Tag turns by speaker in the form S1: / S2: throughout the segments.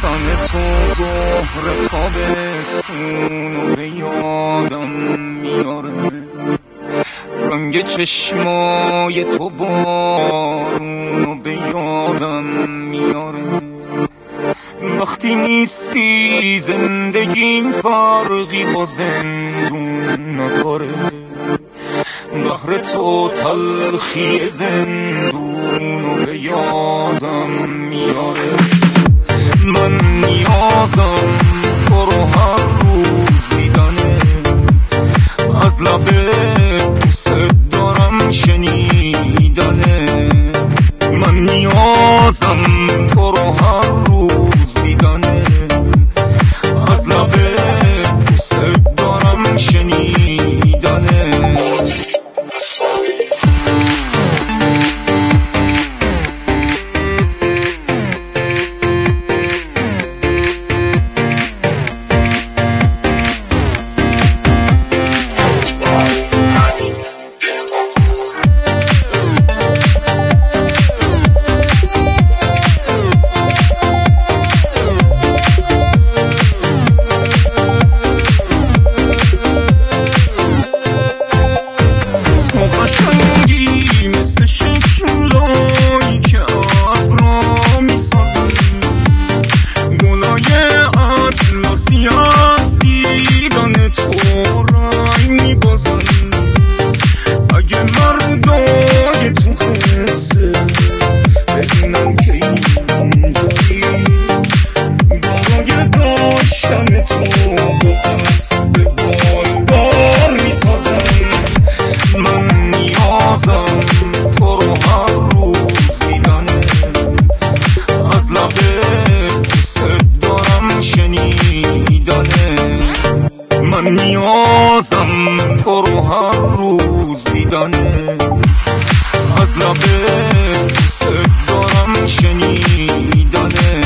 S1: دیدن تو ظهر تابستون به یادم میاره، رنگ چشمای تو بارونو به یادم میاره. وقتی نیستی زندگیم فرقی با زندون نداره، بحر تو تلخی زندونو به یادم میاره. من نیازم تو رو هر روز دیدنه، از لب دوست دارم شنیدنه. من نیازم تو رو هر روز دیدنه، از لب دوست دارم شنیدنه. مثل شکلایی که ابرا میسازن، گلای اطلسی از دیدن تو رنگ میبازن. اگه مردای تو قصه بدونن که اینجایی، برای داشتن تو با قصد بالدار میتازن. من نیازم تو رو هر روز دیدنه، از لب دوست دارم شنیدنه. من نیازم تو رو هر روز دیدنه، از لب دوست دارم شنیدنه.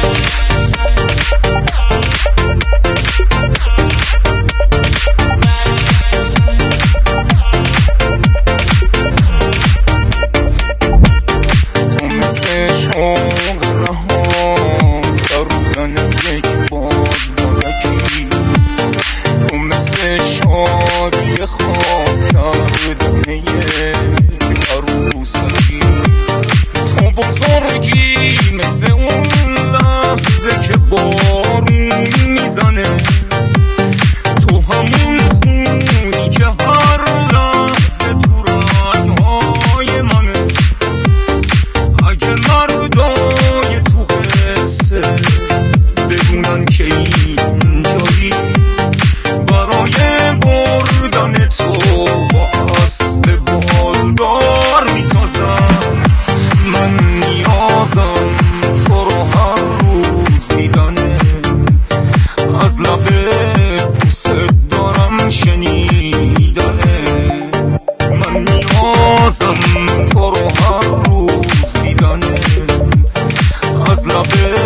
S1: شوق رها درودن یک باد بالکی، تو مثل شادی خواب کردن یک عروسکی. تو بزرگی مثل اون لحظه که بارون میزنه، تو همون خونی که هر لحظه تو رنگهای منه. اگه مردای تو قصه بدونن که اینجایی، برای بردن تو با اسب بالدار میتازن. من نیازم تو رو هر روز دیدنه، از لب دوست دارم شنیدنه. من نیازم تو رو هر روز دیدنه، از لب